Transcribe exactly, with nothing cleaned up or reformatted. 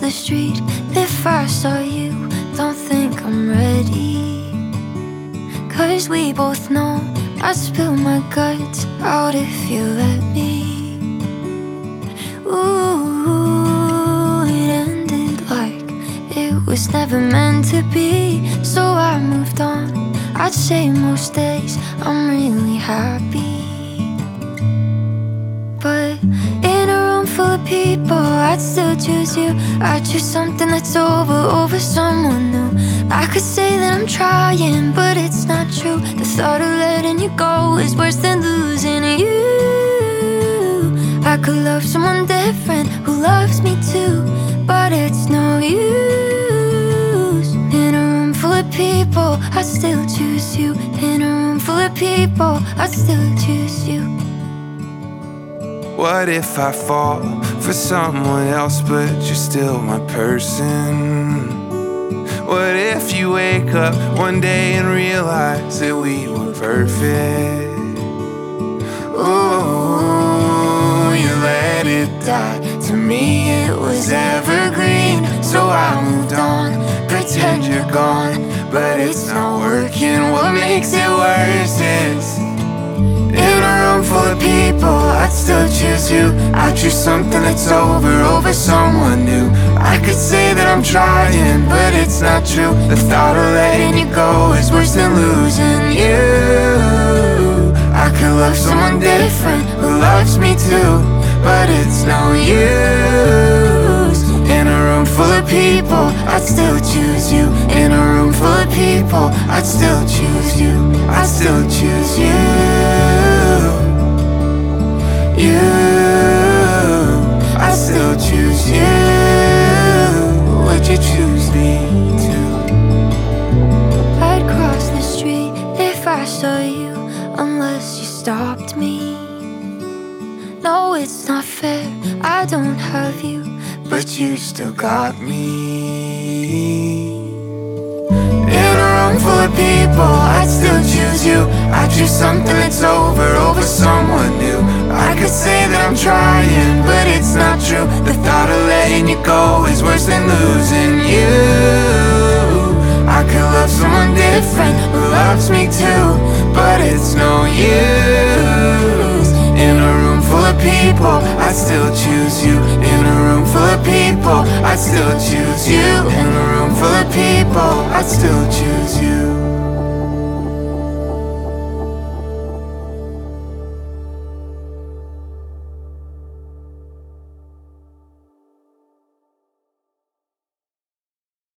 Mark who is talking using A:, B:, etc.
A: the street if I saw you. Don't think I'm ready, 'cause we both know I'd spill my guts out if you let me. Ooh, it ended like it was never meant to be. So I moved on. I'd say most days I'm really happy, but in a room full of people, I'd still choose you. I'd choose something that's over, over someone new. I could say that I'm trying, but it's not true. The thought of letting you go is worse than losing you. I could love someone different who loves me too, but it's no use. In a room full of people, I'd still choose you. In a room full of people, I'd still choose you.
B: What if I fall for someone else, but you're still my person? What if you wake up one day and realize that we were perfect? Ooh, you let it die. To me it was evergreen, so I moved on. Pretend you're gone, but it's not working. What makes it worse is, in a room full of people, I'd still choose you. I'd choose something that's over, over someone new. I could say that I'm trying, but it's not true. The thought of letting you go is worse than losing you. I could love someone different who loves me too, but it's no use. In a room full of people, I'd still choose you. In a room full of people, I'd still choose you. I'd still choose you. You, I still choose you. Would you choose me too?
A: I'd cross the street if I saw you, unless you stopped me. No, it's not fair, I don't have you,
B: but you still got me. In a room full of people, I'd still choose you. I'd choose something that's over, over someone new. I could say that I'm trying, but it's not true. The thought of letting you go is worse than losing you. I could love someone different who loves me too, but it's no use. In a room full of people, I'd still choose you. In a room full of people, I'd still choose you. In a room full of people, I'd still choose you.